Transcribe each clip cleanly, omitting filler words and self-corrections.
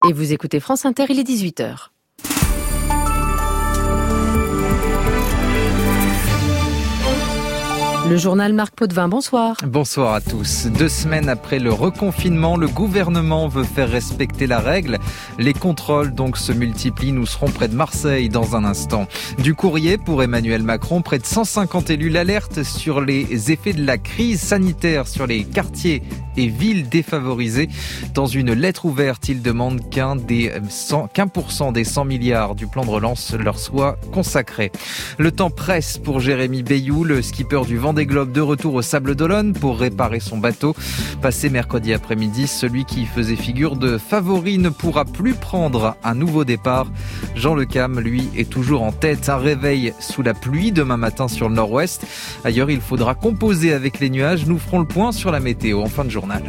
Et vous écoutez France Inter, il est 18h. Le journal Marc Potvin, bonsoir. Bonsoir à tous. 2 semaines après le reconfinement, le gouvernement veut faire respecter la règle. Les contrôles donc se multiplient. Nous serons près de Marseille dans un instant. Du courrier pour Emmanuel Macron. Près de 150 élus l'alertent sur les effets de la crise sanitaire sur les quartiers et villes défavorisées. Dans une lettre ouverte, ils demandent qu'un % des 100 milliards du plan de relance leur soit consacré. Le temps presse pour Jérémy Bayou, le skipper du Vendée Globe, de retour au Sables-d'Olonne pour réparer son bateau. Passé mercredi après-midi, celui qui faisait figure de favori ne pourra plus prendre un nouveau départ. Jean Le Cam, lui, est toujours en tête. Un réveil sous la pluie demain matin sur le nord-ouest. Ailleurs, il faudra composer avec les nuages. Nous ferons le point sur la météo en fin de journal.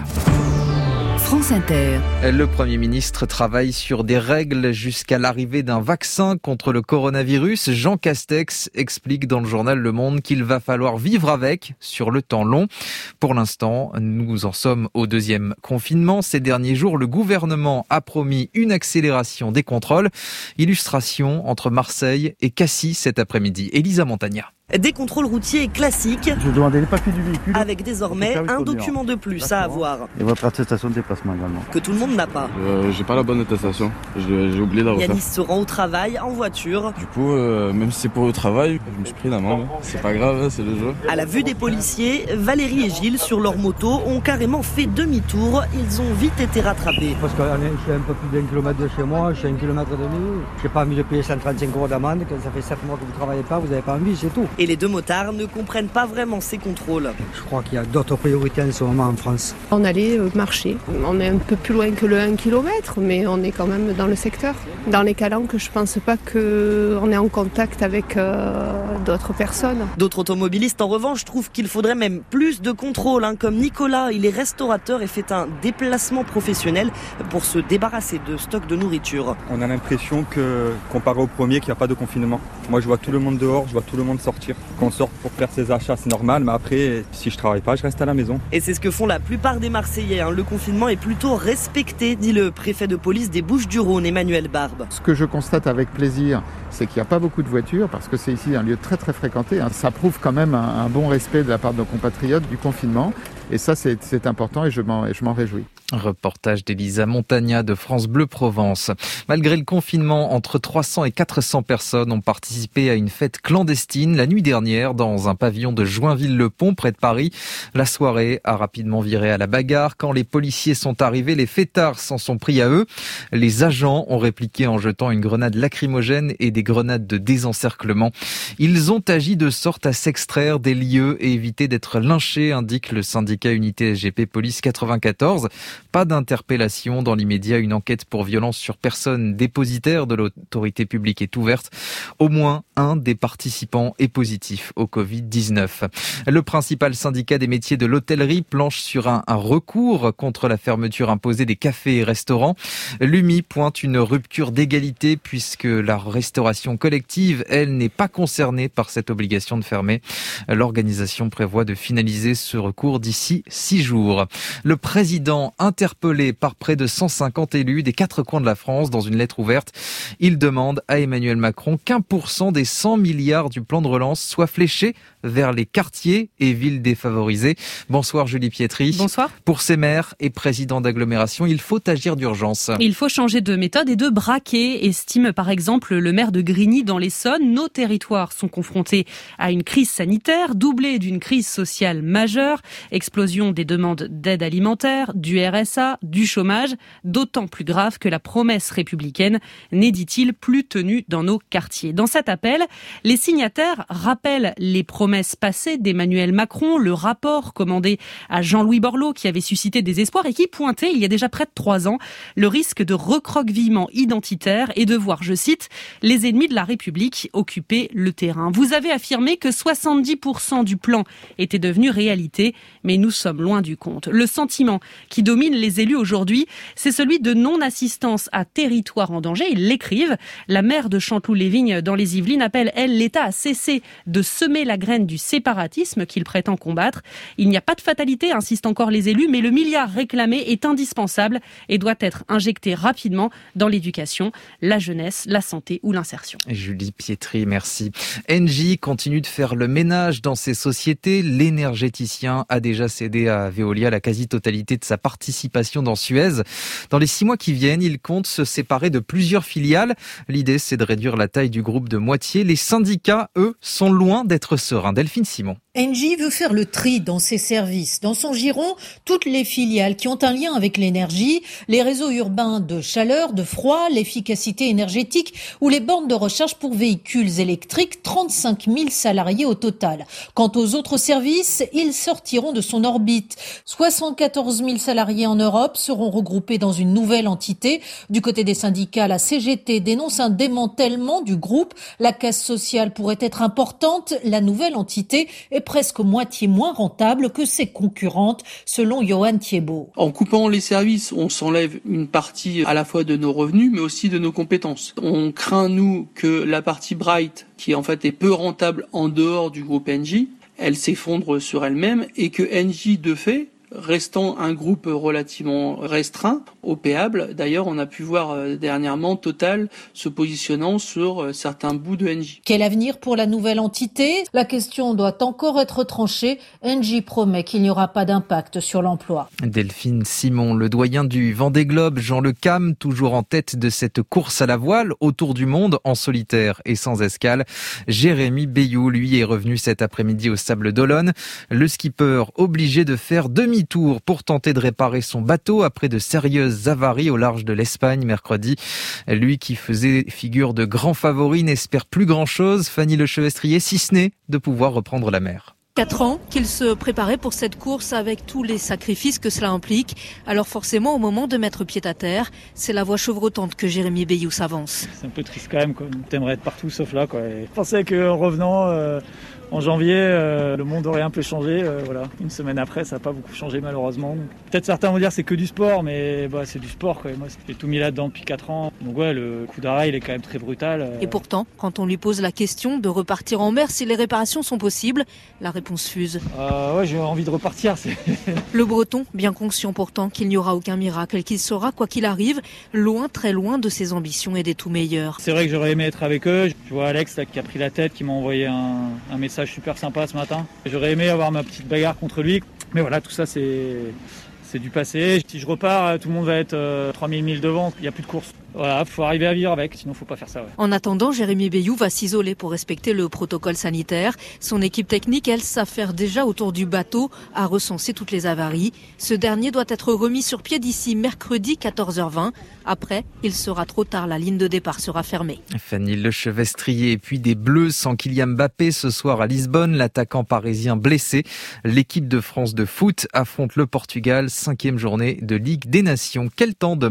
France Inter. Le Premier ministre travaille sur des règles jusqu'à l'arrivée d'un vaccin contre le coronavirus. Jean Castex explique dans le journal Le Monde qu'il va falloir vivre avec sur le temps long. Pour l'instant, nous en sommes au 2e confinement. Ces derniers jours, le gouvernement a promis une accélération des contrôles. Illustration entre Marseille et Cassis cet après-midi. Elisa Montagna. Des contrôles routiers classiques. Je demandais les papiers du véhicule. Avec désormais un document de plus à avoir. Et votre attestation de déplacement également. Que tout le monde n'a pas. J'ai pas la bonne attestation. J'ai oublié de la refaire. Yanis se rend au travail en voiture. Du coup, même si c'est pour le travail, je me suis pris l'amende. C'est pas grave, c'est le jeu. À la vue des policiers, Valérie et Gilles, sur leur moto, ont carrément fait demi-tour. Ils ont vite été rattrapés. Parce que je suis un peu plus d'1 kilomètre de chez moi, je suis à 1,5 km. Je n'ai pas envie de payer 135 € d'amende. Quand ça fait 7 mois que vous ne travaillez pas, vous n'avez pas envie, c'est tout. Et les deux motards ne comprennent pas vraiment ces contrôles. Je crois qu'il y a d'autres priorités en ce moment en France. On allait marcher. On est un peu plus loin que le 1 km, mais on est quand même dans le secteur. Dans les calanques, je pense pas qu'on est en contact avec d'autres personnes. D'autres automobilistes, en revanche, trouvent qu'il faudrait même plus de contrôles. Comme Nicolas, il est restaurateur et fait un déplacement professionnel pour se débarrasser de stocks de nourriture. On a l'impression que, comparé au premier, qu'il n'y a pas de confinement. Moi, je vois tout le monde dehors, je vois tout le monde sortir. Qu'on sorte pour faire ses achats, c'est normal, mais après, si je travaille pas, je reste à la maison. Et c'est ce que font la plupart des Marseillais. Le confinement est plutôt respecté, dit le préfet de police des Bouches-du-Rhône, Emmanuel Barbe. Ce que je constate avec plaisir, c'est qu'il n'y a pas beaucoup de voitures, parce que c'est ici un lieu très très fréquenté. Ça prouve quand même un bon respect de la part de nos compatriotes du confinement. Et ça, c'est important et je m'en réjouis. Reportage d'Elisa Montagna de France Bleu Provence. Malgré le confinement, entre 300 et 400 personnes ont participé à une fête clandestine la nuit dernière dans un pavillon de Joinville-le-Pont près de Paris. La soirée a rapidement viré à la bagarre. Quand les policiers sont arrivés, les fêtards s'en sont pris à eux. Les agents ont répliqué en jetant une grenade lacrymogène et des grenades de désencerclement. Ils ont agi de sorte à s'extraire des lieux et éviter d'être lynchés, indique le syndicat Unité SGP Police 94. Pas d'interpellation dans l'immédiat. Une enquête pour violence sur personne dépositaire de l'autorité publique est ouverte. Au moins un des participants est positif au Covid-19. Le principal syndicat des métiers de l'hôtellerie planche sur un recours contre la fermeture imposée des cafés et restaurants. L'UMI pointe une rupture d'égalité puisque la restauration collective, elle, n'est pas concernée par cette obligation de fermer. L'organisation prévoit de finaliser ce recours d'ici 6 jours. Le président interpellé par près de 150 élus des 4 coins de la France dans une lettre ouverte. Il demande à Emmanuel Macron qu'1% des 100 milliards du plan de relance soit fléché vers les quartiers et villes défavorisées. Bonsoir Julie Pietri. Bonsoir. Pour ces maires et présidents d'agglomération, il faut agir d'urgence. Il faut changer de méthode et de braquet, estime par exemple le maire de Grigny dans l'Essonne. Nos territoires sont confrontés à une crise sanitaire doublée d'une crise sociale majeure, explosion des demandes d'aide alimentaire, du RSA, du chômage, d'autant plus grave que la promesse républicaine n'est, dit-il, plus tenue dans nos quartiers. Dans cet appel, les signataires rappellent les promesses passées d'Emmanuel Macron, le rapport commandé à Jean-Louis Borloo qui avait suscité des espoirs et qui pointait, il y a déjà près de 3 ans, le risque de recroquevillement identitaire et de voir, je cite, les ennemis de la République occuper le terrain. Vous avez affirmé que 70% du plan était devenu réalité, mais nous sommes loin du compte. Le sentiment qui domine les élus aujourd'hui, c'est celui de non-assistance à territoire en danger. Ils l'écrivent. La maire de Chanteloup-les-Vignes dans les Yvelines appelle, elle, l'État à cesser de semer la graine du séparatisme qu'il prétend combattre. Il n'y a pas de fatalité, insistent encore les élus, mais le milliard réclamé est indispensable et doit être injecté rapidement dans l'éducation, la jeunesse, la santé ou l'insertion. Julie Pietri, merci. Engie continue de faire le ménage dans ses sociétés. L'énergéticien a déjà cédé à Veolia la quasi-totalité de sa participation dans Suez. Dans les 6 mois qui viennent, il compte se séparer de plusieurs filiales. L'idée, c'est de réduire la taille du groupe de moitié. Les syndicats, eux, sont loin d'être sereins. Delphine Simon. Engie veut faire le tri dans ses services. Dans son giron, toutes les filiales qui ont un lien avec l'énergie, les réseaux urbains de chaleur, de froid, l'efficacité énergétique ou les bornes de recharge pour véhicules électriques, 35 000 salariés au total. Quant aux autres services, ils sortiront de son orbite. 74 000 salariés en Europe seront regroupés dans une nouvelle entité. Du côté des syndicats, la CGT dénonce un démantèlement du groupe. La casse sociale pourrait être importante. La nouvelle entité est presque moitié moins rentable que ses concurrentes, selon Johan Thiebaud. En coupant les services, on s'enlève une partie à la fois de nos revenus, mais aussi de nos compétences. On craint, nous, que la partie Bright, qui en fait est peu rentable en dehors du groupe Engie, elle s'effondre sur elle-même et que Engie, de fait, restant un groupe relativement restreint, opéable. D'ailleurs, on a pu voir dernièrement Total se positionnant sur certains bouts de Engie. Quel avenir pour la nouvelle entité ? La question doit encore être tranchée. Engie promet qu'il n'y aura pas d'impact sur l'emploi. Delphine Simon, le doyen du Vendée Globe, Jean Le Cam, toujours en tête de cette course à la voile autour du monde en solitaire et sans escale. Jérémy Bayou, lui, est revenu cet après-midi au Sables d'Olonne. Le skipper obligé de faire demi-tour pour tenter de réparer son bateau après de sérieuses avaries au large de l'Espagne mercredi. Lui qui faisait figure de grand favori n'espère plus grand-chose, Fanny Lechevestrier, si ce n'est de pouvoir reprendre la mer. 4 ans qu'il se préparait pour cette course avec tous les sacrifices que cela implique. Alors forcément, au moment de mettre pied à terre, c'est la voix chevrotante que Jérémy Bayou s'avance. C'est un peu triste quand même, quoi. T'aimerais être partout sauf là, quoi. Et je pensais qu'en revenant en janvier, le monde aurait un peu changé. Voilà. Une semaine après, ça n'a pas beaucoup changé malheureusement. Donc, peut-être certains vont dire que c'est que du sport, mais c'est du sport, quoi. Moi, j'ai tout mis là-dedans depuis 4 ans. Donc ouais, le coup d'arrêt, il est quand même très brutal. Et pourtant, quand on lui pose la question de repartir en mer si les réparations sont possibles, la réponse fuse. Ouais, j'ai envie de repartir. Le Breton, bien conscient pourtant qu'il n'y aura aucun miracle et qu'il sera, quoi qu'il arrive, loin, très loin de ses ambitions et des tout meilleurs. C'est vrai que j'aurais aimé être avec eux. Je vois Alex là, qui a pris la tête, qui m'a envoyé un message super sympa ce matin. J'aurais aimé avoir ma petite bagarre contre lui. Mais voilà, tout ça c'est du passé. Si je repars, tout le monde va être 3000 milles devant. Il n'y a plus de course. Voilà, faut arriver à vivre avec, sinon faut pas faire ça. Ouais. En attendant, Jérémy Bayou va s'isoler pour respecter le protocole sanitaire. Son équipe technique, elle, s'affaire déjà autour du bateau à recenser toutes les avaries. Ce dernier doit être remis sur pied d'ici mercredi 14h20. Après, il sera trop tard, la ligne de départ sera fermée. Fanny Lechevestrier et puis des Bleus sans Kylian Mbappé ce soir à Lisbonne. L'attaquant parisien blessé. L'équipe de France de foot affronte le Portugal, 5e journée de Ligue des Nations. Quel temps demain ?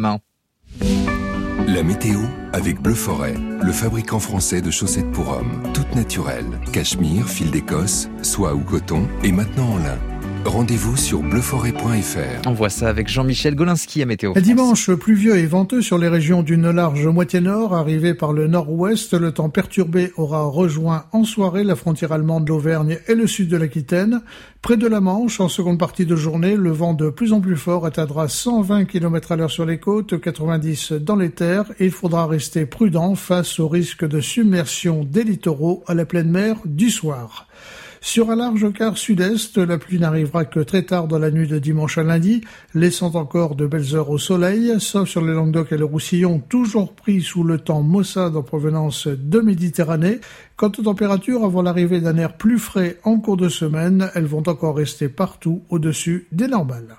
La météo avec Bleu Forêt, le fabricant français de chaussettes pour hommes. Toutes naturelles, cachemire, fil d'Écosse, soie ou coton et maintenant en lin. Rendez-vous sur bleuforêt.fr. On voit ça avec Jean-Michel Golinski à Météo France. Dimanche, pluvieux et venteux sur les régions d'une large moitié nord. Arrivé par le nord-ouest, le temps perturbé aura rejoint en soirée la frontière allemande de l'Auvergne et le sud de l'Aquitaine. Près de la Manche, en seconde partie de journée, le vent de plus en plus fort atteindra 120 km/h sur les côtes, 90 dans les terres. Il faudra rester prudent face au risque de submersion des littoraux à la pleine mer du soir. Sur un large quart sud-est, la pluie n'arrivera que très tard dans la nuit de dimanche à lundi, laissant encore de belles heures au soleil, sauf sur le Languedoc et le Roussillon, toujours pris sous le temps maussade en provenance de Méditerranée. Quant aux températures, avant l'arrivée d'un air plus frais en cours de semaine, elles vont encore rester partout au-dessus des normales.